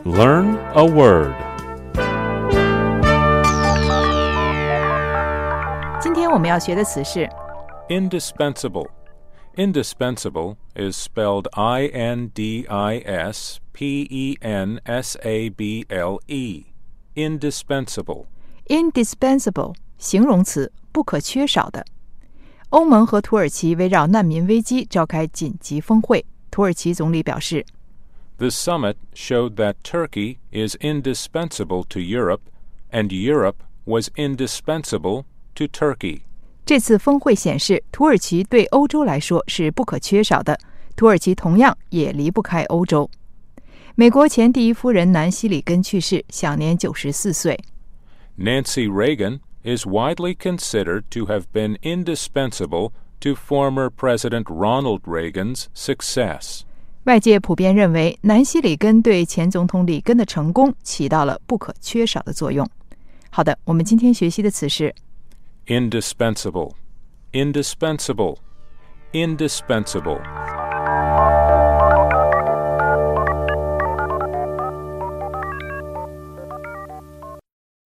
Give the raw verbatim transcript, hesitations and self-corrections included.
Learn a word. 今天我们要学的词是 Indispensable. Indispensable is spelled I N D I S P E N S A B L E. Indispensable. indispensable 形容词，不可缺少的。欧盟和土耳其围绕难民危机召开紧急峰会，土耳其总理表示 The summit showed that Turkey is indispensable to Europe, and Europe was indispensable to Turkey. 这次峰会显示，土耳其对欧洲来说是不可缺少的，土耳其同样也离不开欧洲。美国前第一夫人南希·里根去世，享年九十四岁。 Nancy Reagan is widely considered to have been indispensable to former President Ronald Reagan's success. 外界普遍认为，南希·里根对前总统里根的成功起到了不可缺少的作用。好的，我们今天学习的词是 Indispensable. Indispensable. Indispensable.